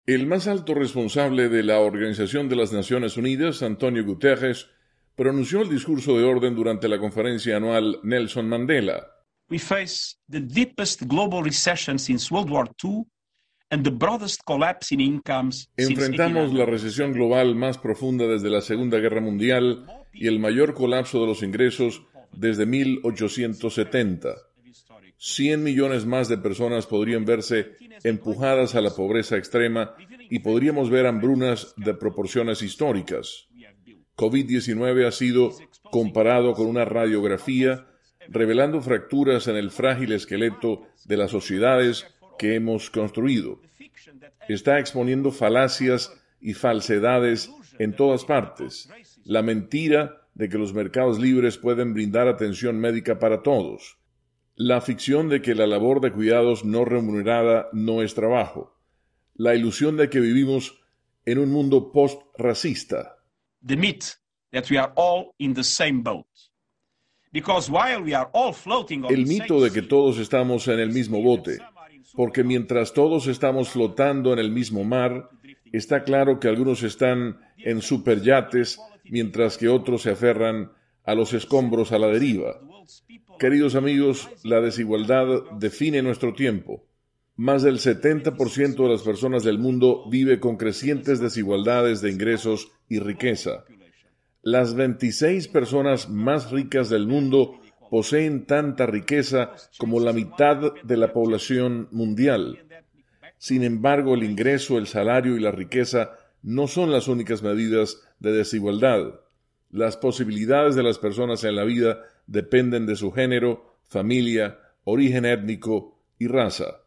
El más alto responsable de la Organización de las Naciones Unidas, Antonio Guterres, pronunció el discurso de orden durante la conferencia anual Nelson Mandela. We face the deepest global recession since World War II and the broadest collapse in incomes since Enfrentamos la recesión 1870. global más profunda desde la Segunda Guerra Mundial y el mayor colapso de los ingresos desde 1870. 100 millones más de personas podrían verse empujadas a la pobreza extrema y podríamos ver hambrunas de proporciones históricas. COVID-19 ha sido comparado con una radiografía, revelando fracturas en el frágil esqueleto de las sociedades que hemos construido. Está exponiendo falacias y falsedades en todas partes. La mentira de que los mercados libres pueden brindar atención médica para todos. La ficción de que la labor de cuidados no remunerada no es trabajo. La ilusión de que vivimos en un mundo post-racista. The myth that we are all in the same boat. Because while we are all floating on El the mito same de que sea, todos estamos en el mismo bote, porque mientras todos estamos flotando en el mismo mar, está claro que algunos están en superyates, mientras que otros se aferran a los escombros a la deriva. Queridos amigos, la desigualdad define nuestro tiempo. Más del 70% de las personas del mundo vive con crecientes desigualdades de ingresos y riqueza. Las 26 personas más ricas del mundo poseen tanta riqueza como la mitad de la población mundial. Sin embargo, el ingreso, el salario y la riqueza no son las únicas medidas de desigualdad. Las posibilidades de las personas en la vida dependen de su género, familia, origen étnico y raza.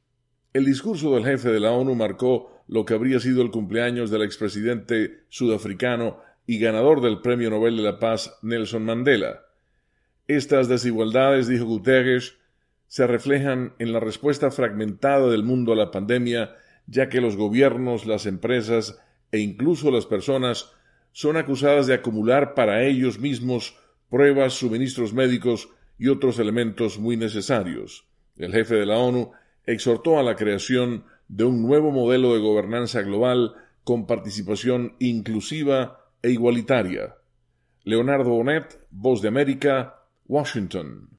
El discurso del jefe de la ONU marcó lo que habría sido el cumpleaños del expresidente sudafricano y ganador del Premio Nobel de la Paz Nelson Mandela. Estas desigualdades, dijo Guterres, se reflejan en la respuesta fragmentada del mundo a la pandemia, ya que los gobiernos, las empresas e incluso las personas son acusadas de acumular para ellos mismos pruebas, suministros médicos y otros elementos muy necesarios. El jefe de la ONU exhortó a la creación de un nuevo modelo de gobernanza global con participación inclusiva e igualitaria. Leonardo Bonet, Voz de América, Washington.